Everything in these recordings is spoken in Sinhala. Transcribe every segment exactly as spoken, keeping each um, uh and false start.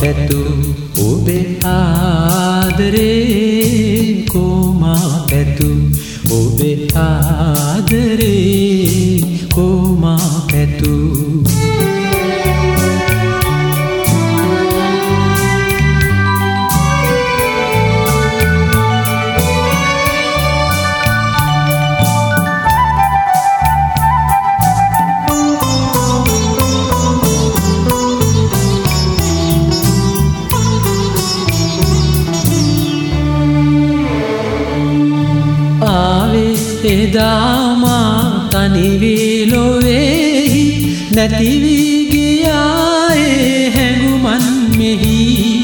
පැතු ඔබේ ආදරේ කොමා පැතු ඔබේ ආදරේ කොමා පැතු එදාමා තනිවී ලොවේහි නැතිවී ගියායේ හැඟුමන් මෙහි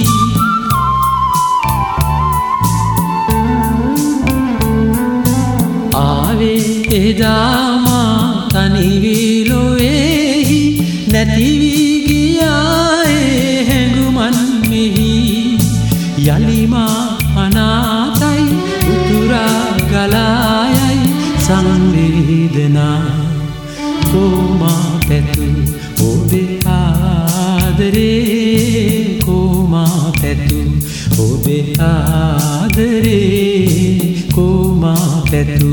ආවේ එදාමා තනිවී ලොවේහි නැතිවී ගියායේ හැඟුමන් මෙහි යලිමා අනාතයි උතුරා ගලායයි සංවේදනා කොමා පැතු ඔබේ ආදරේ කොමා පැතු ඔබේ ආදරේ කොමා පැතු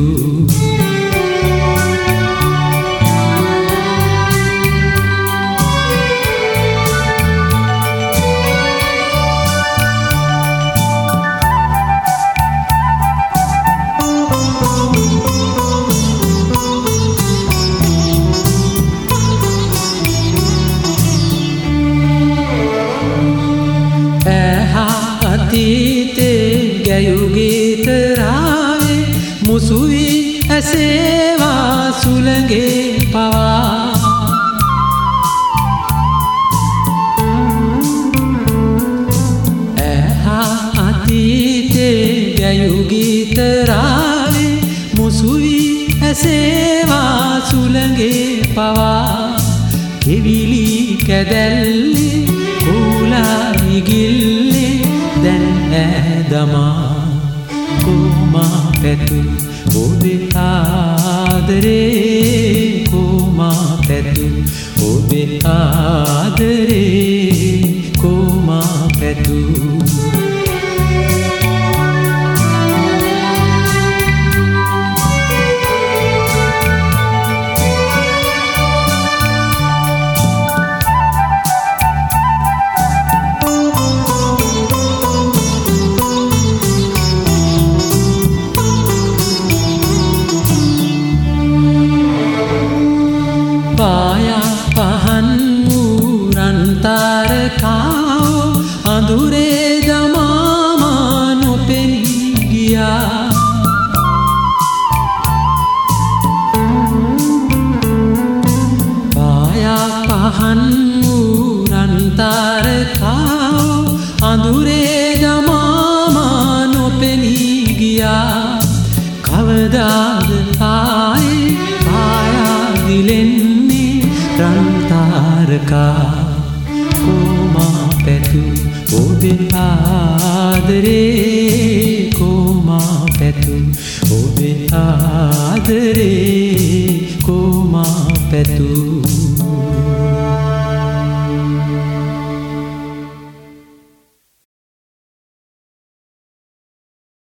අතීතේ ගැයුගීත රාවේ මුසුවී ඇසේවා සුළඟේ පවා ඇහා අතීතේ ගැයුගීත රාවේ මුසුවී ඇසේවා සුළඟේ පවා කෙවිලි කැදැල්ලේ කුලා ඉගිල්ලේ දැන් ඇදමා කොමා පැතු ඔබේ ආදරේ කොමා පැතු ඔබේ ආදරේ කොමා පැතු පායා පහන් වූරන් තාරකාවෝ අඳුරේ දමාමා නොපෙනී ගියා පායා පහන් වූරන් තාරකාවෝ අඳුරේ දමාමා නොපෙනී ගියා කවදාද ආයේ පායා දිලෙන්නේ රන්තාරකා කොමා පැතු ඔබේ ආදරේ කොමා පැතු ඔබේ ආදරේ කොමා පැතු